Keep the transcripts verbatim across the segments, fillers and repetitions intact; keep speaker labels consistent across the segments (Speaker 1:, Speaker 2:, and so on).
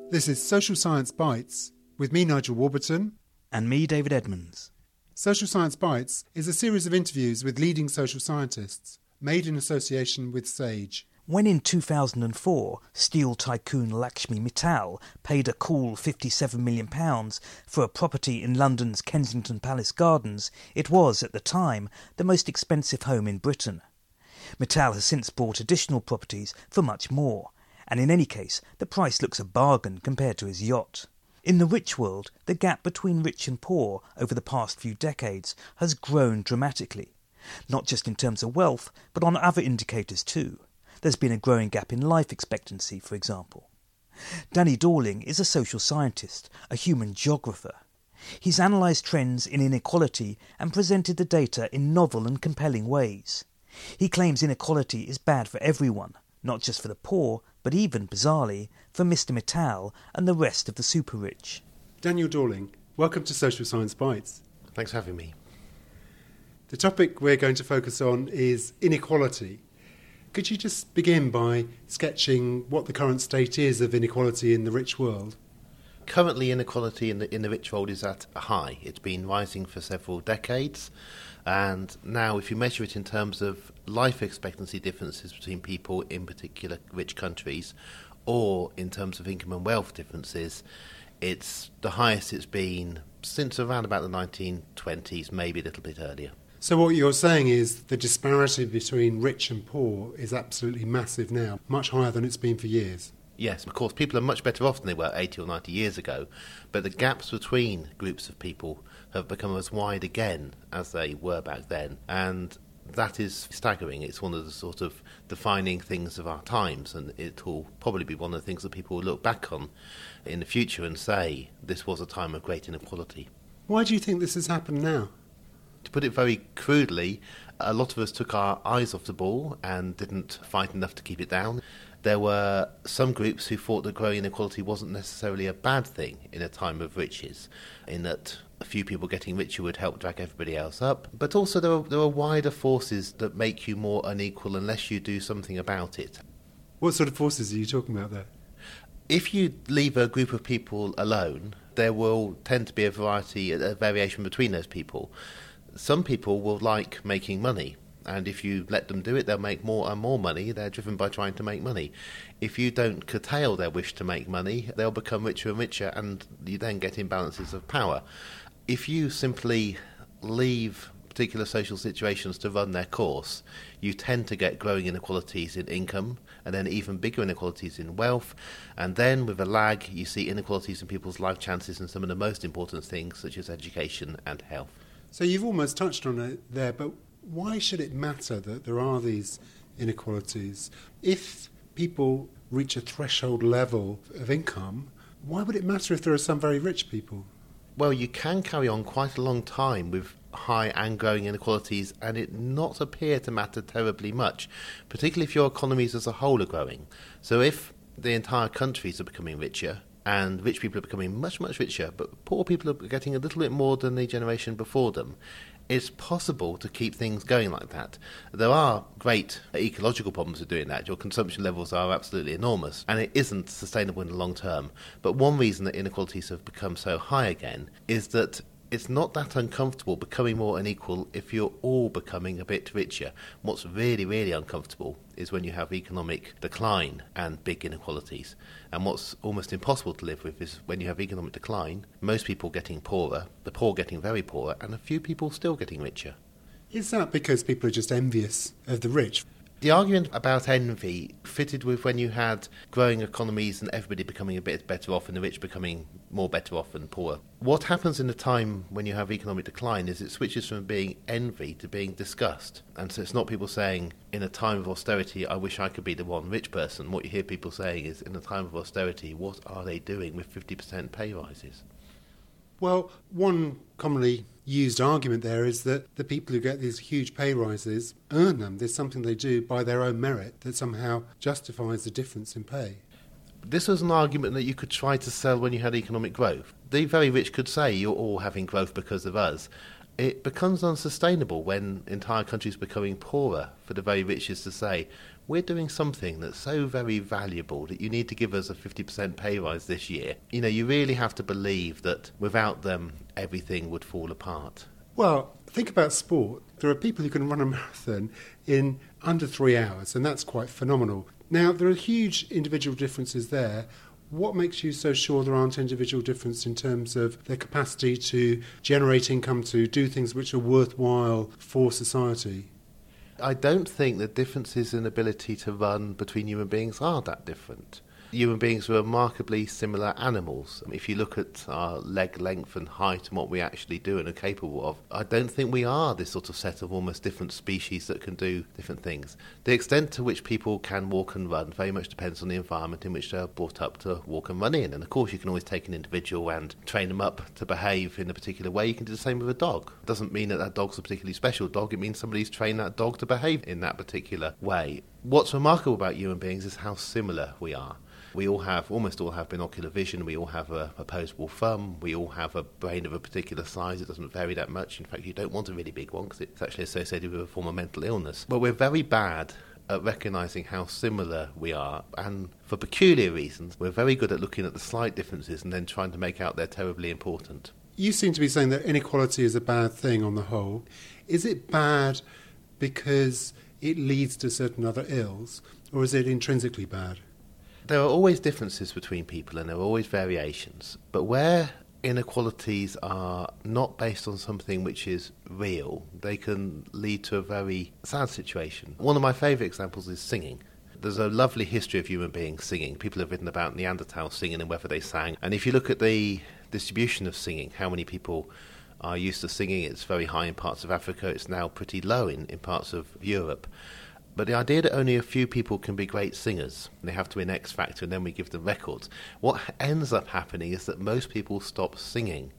Speaker 1: This is Social Science Bites with me, Nigel Warburton.
Speaker 2: And me, David Edmonds.
Speaker 1: Social Science Bites is a series of interviews with leading social scientists, made in association with SAGE.
Speaker 2: When in two thousand four, steel tycoon Lakshmi Mittal paid a cool fifty-seven million pounds for a property in London's Kensington Palace Gardens, it was, at the time, the most expensive home in Britain. Mittal has since bought additional properties for much more, and in any case, the price looks a bargain compared to his yacht. In the rich world, the gap between rich and poor over the past few decades has grown dramatically, not just in terms of wealth, but on other indicators too. There's been a growing gap in life expectancy, for example. Danny Dorling is a social scientist, a human geographer. He's analysed trends in inequality and presented the data in novel and compelling ways. He claims inequality is bad for everyone, not just for the poor, but even, bizarrely, for Mister Mittal and the rest of the super-rich.
Speaker 1: Daniel Dorling, welcome to Social Science Bites.
Speaker 3: Thanks for having me.
Speaker 1: The topic we're going to focus on is inequality. Could you just begin by sketching what the current state is of inequality in the rich world?
Speaker 3: Currently, inequality in the, in the rich world is at a high. It's been rising for several decades. And now, if you measure it in terms of life expectancy differences between people in particular rich countries, or in terms of income and wealth differences, it's the highest it's been since around about the nineteen twenties, maybe a little bit earlier.
Speaker 1: So what you're saying is the disparity between rich and poor is absolutely massive now, much higher than it's been for years.
Speaker 3: Yes, of course, people are much better off than they were eighty or ninety years ago, but the gaps between groups of people have become as wide again as they were back then, and that is staggering. It's one of the sort of defining things of our times, and it will probably be one of the things that people will look back on in the future and say, this was a time of great inequality.
Speaker 1: Why do you think this has happened now?
Speaker 3: To put it very crudely, a lot of us took our eyes off the ball and didn't fight enough to keep it down. There were some groups who thought that growing inequality wasn't necessarily a bad thing in a time of riches, in that a few people getting richer would help drag everybody else up. But also there are, there are wider forces that make you more unequal unless you do something about it.
Speaker 1: What sort of forces are you talking about there?
Speaker 3: If you leave a group of people alone, there will tend to be a variety, a variation between those people. Some people will like making money, and if you let them do it, they'll make more and more money. They're driven by trying to make money. If you don't curtail their wish to make money, they'll become richer and richer, and you then get imbalances of power. If you simply leave particular social situations to run their course, you tend to get growing inequalities in income, and then even bigger inequalities in wealth, and then with a lag you see inequalities in people's life chances and some of the most important things such as education and health.
Speaker 1: So you've almost touched on it there, but why should it matter that there are these inequalities? If people reach a threshold level of income, why would it matter if there are some very rich people?
Speaker 3: Well, you can carry on quite a long time with high and growing inequalities and it not appear to matter terribly much, particularly if your economies as a whole are growing. So if the entire countries are becoming richer, and rich people are becoming much, much richer, but poor people are getting a little bit more than the generation before them, it's possible to keep things going like that. There are great ecological problems with doing that. Your consumption levels are absolutely enormous, and it isn't sustainable in the long term. But one reason that inequalities have become so high again is that it's not that uncomfortable becoming more unequal if you're all becoming a bit richer. What's really, really uncomfortable is when you have economic decline and big inequalities. And what's almost impossible to live with is when you have economic decline, most people getting poorer, the poor getting very poor, and a few people still getting richer.
Speaker 1: Is that because people are just envious of the rich?
Speaker 3: The argument about envy fitted with when you had growing economies and everybody becoming a bit better off and the rich becoming more better off than poorer. What happens in a time when you have economic decline is it switches from being envy to being disgust. And so it's not people saying, in a time of austerity, I wish I could be the one rich person. What you hear people saying is, in a time of austerity, what are they doing with fifty percent pay rises?
Speaker 1: Well, one commonly used argument there is that the people who get these huge pay rises earn them. There's something they do by their own merit that somehow justifies the difference in pay.
Speaker 3: This was an argument that you could try to sell when you had economic growth. The very rich could say you're all having growth because of us. It becomes unsustainable when entire countries are becoming poorer for the very rich is to say, we're doing something that's so very valuable that you need to give us a fifty percent pay rise this year. You know, you really have to believe that without them, everything would fall apart.
Speaker 1: Well, think about sport. There are people who can run a marathon in under three hours, and that's quite phenomenal. Now, there are huge individual differences there. What makes you so sure there aren't individual differences in terms of their capacity to generate income, to do things which are worthwhile for society?
Speaker 3: I don't think the differences in ability to run between human beings are that different. Human beings are remarkably similar animals. If you look at our leg length and height and what we actually do and are capable of, I don't think we are this sort of set of almost different species that can do different things. The extent to which people can walk and run very much depends on the environment in which they're brought up to walk and run in. And of course you can always take an individual and train them up to behave in a particular way. You can do the same with a dog. It doesn't mean that that dog's a particularly special dog. It means somebody's trained that dog to behave in that particular way. What's remarkable about human beings is how similar we are. We all have, almost all have binocular vision, we all have a opposable thumb, we all have a brain of a particular size. It doesn't vary that much. In fact, you don't want a really big one because it's actually associated with a form of mental illness. But we're very bad at recognising how similar we are, and for peculiar reasons, we're very good at looking at the slight differences and then trying to make out they're terribly important.
Speaker 1: You seem to be saying that inequality is a bad thing on the whole. Is it bad because it leads to certain other ills, or is it intrinsically bad?
Speaker 3: There are always differences between people and there are always variations, but where inequalities are not based on something which is real, they can lead to a very sad situation. One of my favourite examples is singing. There's a lovely history of human beings singing. People have written about Neanderthals singing and whether they sang. And if you look at the distribution of singing, how many people are used to singing, it's very high in parts of Africa, it's now pretty low in, in parts of Europe. But the idea that only a few people can be great singers, and they have to win X Factor and then we give them records, what ends up happening is that most people stop singing.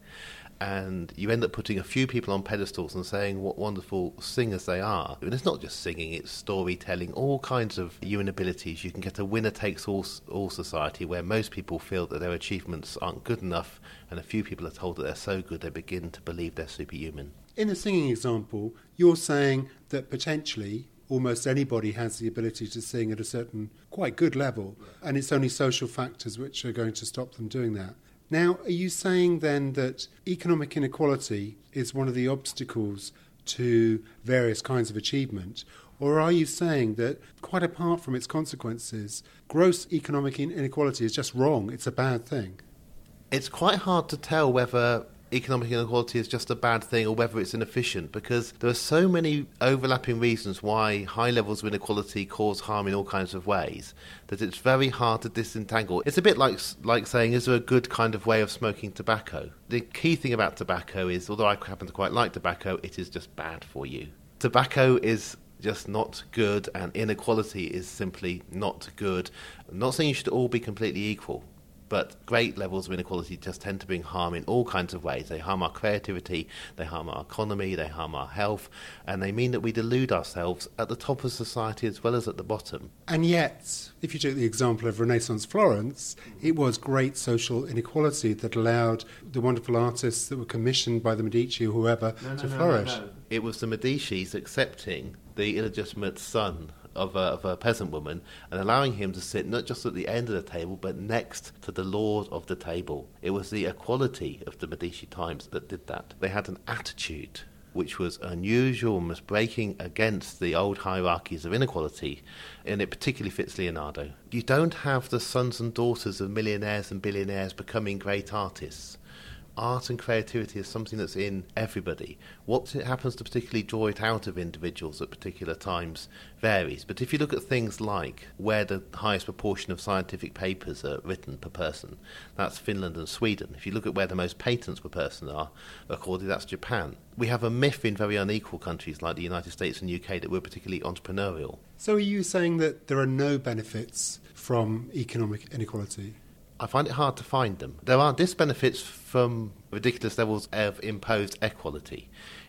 Speaker 3: And you end up putting a few people on pedestals and saying what wonderful singers they are. And it's not just singing, it's storytelling, all kinds of human abilities. You can get a winner-takes-all all society where most people feel that their achievements aren't good enough, and a few people are told that they're so good they begin to believe they're superhuman.
Speaker 1: In the singing example, you're saying that potentially almost anybody has the ability to sing at a certain quite good level, and it's only social factors which are going to stop them doing that. Now, are you saying then that economic inequality is one of the obstacles to various kinds of achievement, or are you saying that, quite apart from its consequences, gross economic inequality is just wrong, it's a bad thing?
Speaker 3: It's quite hard to tell whether economic inequality is just a bad thing or whether it's inefficient, because there are so many overlapping reasons why high levels of inequality cause harm in all kinds of ways that it's very hard to disentangle. It's a bit like like saying, is there a good kind of way of smoking tobacco? The key thing about tobacco is, although I happen to quite like tobacco, it is just bad for you. Tobacco is just not good, and inequality is simply not good. I'm not saying you should all be completely equal, but great levels of inequality just tend to bring harm in all kinds of ways. They harm our creativity, they harm our economy, they harm our health, and they mean that we delude ourselves at the top of society as well as at the bottom.
Speaker 1: And yet, if you take the example of Renaissance Florence, it was great social inequality that allowed the wonderful artists that were commissioned by the Medici or whoever
Speaker 3: no, no,
Speaker 1: to
Speaker 3: no,
Speaker 1: flourish.
Speaker 3: No, no. It was the Medicis accepting the illegitimate son Of a, of a peasant woman and allowing him to sit not just at the end of the table but next to the lord of the table. It was the equality of the Medici times that did that. They had an attitude which was unusual and was breaking against the old hierarchies of inequality, and it particularly fits Leonardo. You don't have the sons and daughters of millionaires and billionaires becoming great artists. Art and creativity is something that's in everybody. What happens to particularly draw it out of individuals at particular times varies. But if you look at things like where the highest proportion of scientific papers are written per person, that's Finland and Sweden. If you look at where the most patents per person are recorded, that's Japan. We have a myth in very unequal countries like the United States and U K that we're particularly entrepreneurial.
Speaker 1: So are you saying that there are no benefits from economic inequality?
Speaker 3: I find it hard to find them. There are disbenefits from ridiculous levels of imposed equality.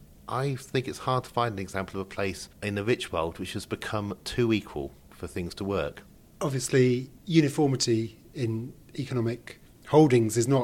Speaker 3: I think it's hard to find an example of a place in the rich world which has become too equal for things to work.
Speaker 1: Obviously, uniformity in economic holdings is not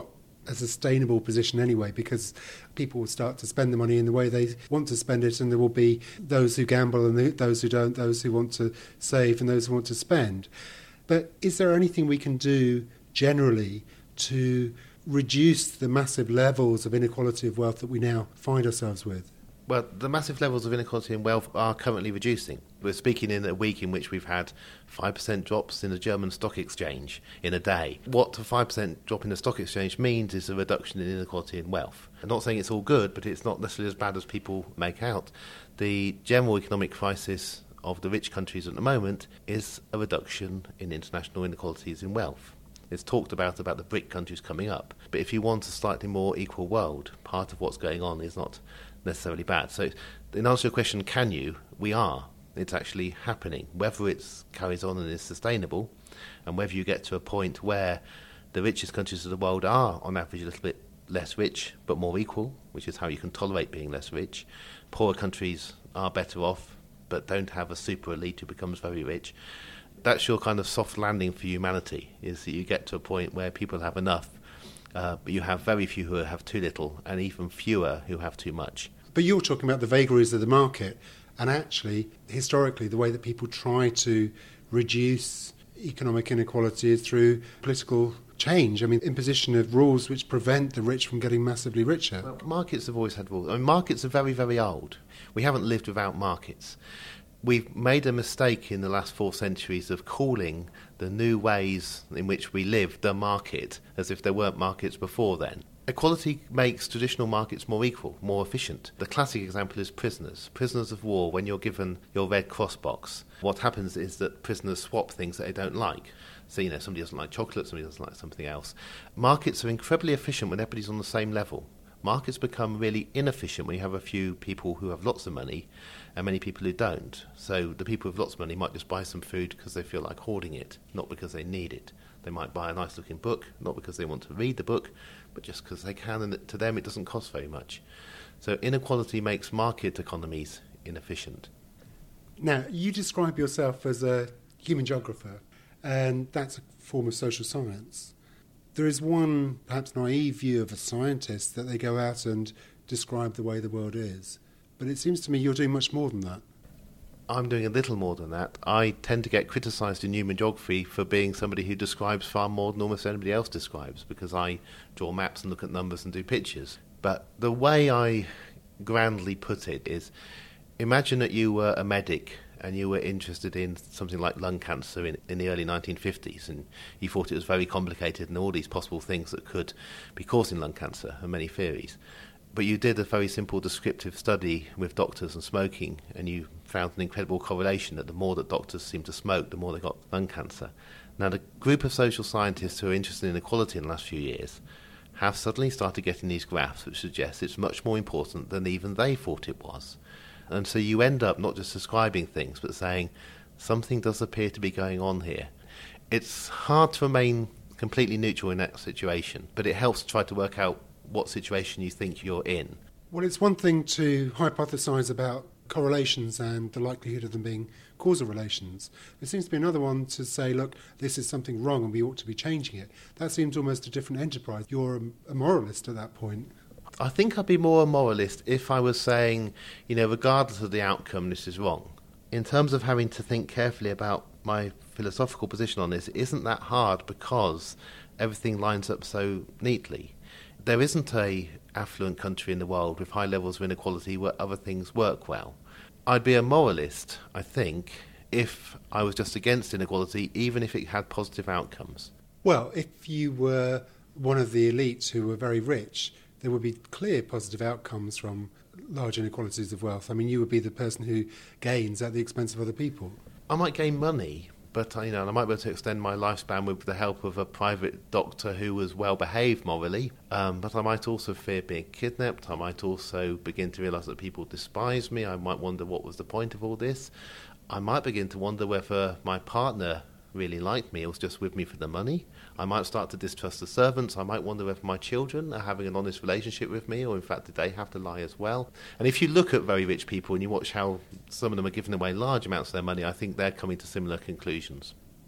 Speaker 1: a sustainable position anyway, because people will start to spend the money in the way they want to spend it, and there will be those who gamble and those who don't, those who want to save and those who want to spend. But is there anything we can do generally to reduce the massive levels of inequality of wealth that we now find ourselves with?
Speaker 3: Well, the massive levels of inequality in wealth are currently reducing. We're speaking in a week in which we've had five percent drops in the German stock exchange in a day. What a five percent drop in the stock exchange means is a reduction in inequality in wealth. I'm not saying it's all good, but it's not necessarily as bad as people make out. The general economic crisis of the rich countries at the moment is a reduction in international inequalities in wealth. It's talked about about the BRIC countries coming up. But if you want a slightly more equal world, part of what's going on is not necessarily bad. So in answer to your question, can you? We are. It's actually happening. Whether it carries on and is sustainable, and whether you get to a point where the richest countries of the world are, on average, a little bit less rich, but more equal, which is how you can tolerate being less rich. Poorer countries are better off, but don't have a super elite who becomes very rich. That's your kind of soft landing for humanity, is that you get to a point where people have enough, uh, but you have very few who have too little, and even fewer who have too much.
Speaker 1: But you're talking about the vagaries of the market, and actually, historically, the way that people try to reduce economic inequality is through political change. I mean, imposition of rules which prevent the rich from getting massively richer.
Speaker 3: Well, markets have always had rules. I mean, markets are very, very old. We haven't lived without markets. We've made a mistake in the last four centuries of calling the new ways in which we live the market, as if there weren't markets before then. Equality makes traditional markets more equal, more efficient. The classic example is prisoners. Prisoners of war, when you're given your Red Cross box, what happens is that prisoners swap things that they don't like. So, you know, somebody doesn't like chocolate, somebody doesn't like something else. Markets are incredibly efficient when everybody's on the same level. Markets become really inefficient when you have a few people who have lots of money and many people who don't. So the people with lots of money might just buy some food because they feel like hoarding it, not because they need it. They might buy a nice-looking book, not because they want to read the book, but just because they can, and to them it doesn't cost very much. So inequality makes market economies inefficient.
Speaker 1: Now, you describe yourself as a human geographer, and that's a form of social science. There is one perhaps naive view of a scientist that they go out and describe the way the world is. But it seems to me you're doing much more than that.
Speaker 3: I'm doing a little more than that. I tend to get criticised in human geography for being somebody who describes far more than almost anybody else describes, because I draw maps and look at numbers and do pictures. But the way I grandly put it is, imagine that you were a medic and you were interested in something like lung cancer in, in the early nineteen fifties, and you thought it was very complicated and all these possible things that could be causing lung cancer and many theories. But you did a very simple descriptive study with doctors and smoking, and you found an incredible correlation that the more that doctors seemed to smoke, the more they got lung cancer. Now, the group of social scientists who are interested in equality in the last few years have suddenly started getting these graphs which suggest it's much more important than even they thought it was. And so you end up not just describing things, but saying something does appear to be going on here. It's hard to remain completely neutral in that situation, but it helps to try to work out what situation you think you're in.
Speaker 1: Well, it's one thing to hypothesise about correlations and the likelihood of them being causal relations. It seems to be another one to say, look, this is something wrong and we ought to be changing it. That seems almost a different enterprise. You're a, a moralist at that point.
Speaker 3: I think I'd be more a moralist if I was saying, you know, regardless of the outcome, this is wrong. In terms of having to think carefully about my philosophical position on this, it isn't that hard because everything lines up so neatly. There isn't a affluent country in the world with high levels of inequality where other things work well. I'd be a moralist, I think, if I was just against inequality, even if it had positive outcomes.
Speaker 1: Well, if you were one of the elites who were very rich, there would be clear positive outcomes from large inequalities of wealth. I mean, you would be the person who gains at the expense of other people.
Speaker 3: I might gain money, but you know, I might be able to extend my lifespan with the help of a private doctor who was well behaved morally. Um, but I might also fear being kidnapped. I might also begin to realise that people despise me. I might wonder what was the point of all this. I might begin to wonder whether my partner really liked me or was just with me for the money. I might start to distrust the servants. I might wonder whether my children are having an honest relationship with me, or in fact did they have to lie as well. And if you look at very rich people and you watch how some of them are giving away large amounts of their money, I think they're coming to similar conclusions.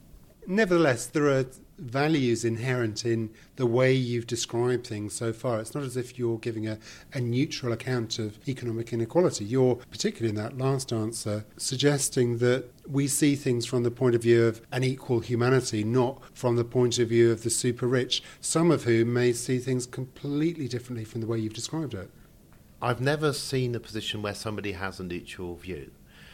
Speaker 1: Nevertheless, there are values inherent in the way you've described things so far. It's not as if you're giving a, a neutral account of economic inequality. You're, particularly in that last answer, suggesting that we see things from the point of view of an equal humanity, not from the point of view of the super rich, some of whom may see things completely differently from the way you've described it.
Speaker 3: I've never seen a position where somebody has a neutral view.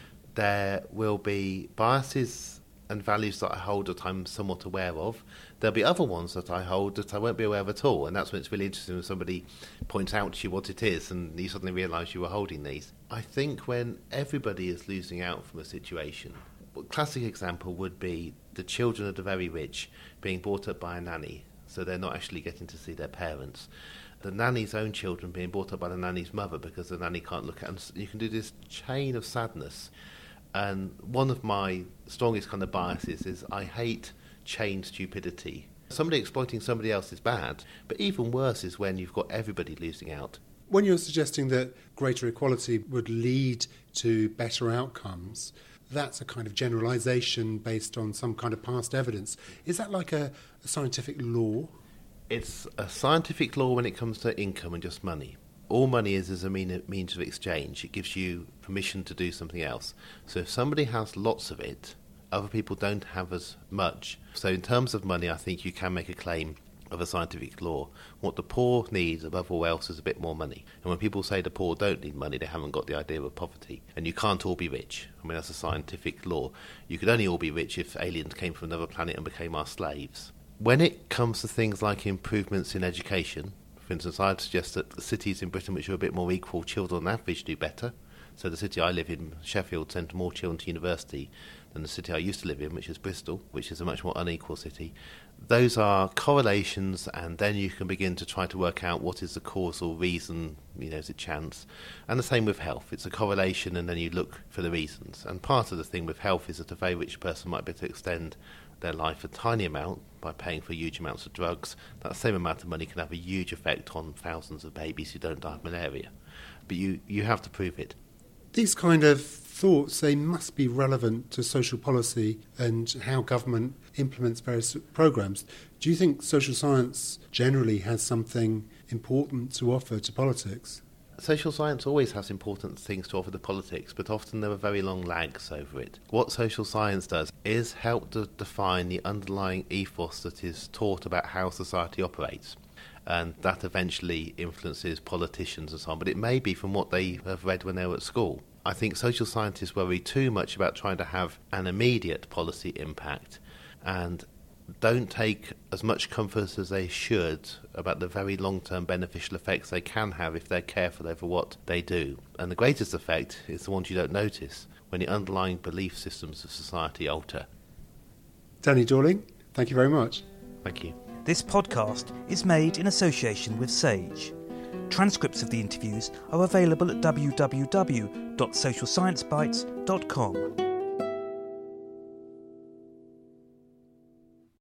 Speaker 3: There will be biases and values that I hold that I'm somewhat aware of. There'll be other ones that I hold that I won't be aware of at all, and that's when it's really interesting when somebody points out to you what it is and you suddenly realise you were holding these. I think when everybody is losing out from a situation, a classic example would be the children of the very rich being brought up by a nanny, so they're not actually getting to see their parents. The nanny's own children being brought up by the nanny's mother because the nanny can't look at them. You can do this chain of sadness. And one of my strongest kind of biases is I hate chained stupidity. Somebody exploiting somebody else is bad, but even worse is when you've got everybody losing out.
Speaker 1: When you're suggesting that greater equality would lead to better outcomes, that's a kind of generalisation based on some kind of past evidence. Is that like a, a scientific law?
Speaker 3: It's a scientific law when it comes to income and just money. All money is is a mean, means of exchange. It gives you permission to do something else. So if somebody has lots of it, other people don't have as much. So in terms of money, I think you can make a claim of a scientific law. What the poor need above all else is a bit more money. And when people say the poor don't need money, they haven't got the idea of poverty. And you can't all be rich. I mean, that's a scientific law. You could only all be rich if aliens came from another planet and became our slaves. When it comes to things like improvements in education, for instance, I'd suggest that the cities in Britain which are a bit more equal, children on average do better. So the city I live in, Sheffield, sent more children to university than the city I used to live in, which is Bristol, which is a much more unequal city. Those are correlations, and then you can begin to try to work out what is the causal reason, you know, is it chance? And the same with health. It's a correlation, and then you look for the reasons. And part of the thing with health is that a very rich person might be able to extend their life a tiny amount by paying for huge amounts of drugs. That same amount of money can have a huge effect on thousands of babies who don't die of malaria. But you, you have to prove it.
Speaker 1: These kind of thoughts, they must be relevant to social policy and how government implements various programmes. Do you think social science generally has something important to offer to politics?
Speaker 3: Social science always has important things to offer to politics, but often there are very long lags over it. What social science does is help to define the underlying ethos that is taught about how society operates. And that eventually influences politicians and so on, but it may be from what they have read when they were at school. I think social scientists worry too much about trying to have an immediate policy impact and don't take as much comfort as they should about the very long-term beneficial effects they can have if they're careful over what they do. And the greatest effect is the ones you don't notice, when the underlying belief systems of society alter.
Speaker 1: Danny Dorling, thank you very much.
Speaker 3: Thank you.
Speaker 2: This podcast is made in association with Sage. Transcripts of the interviews are available at w w w dot social science bites dot com.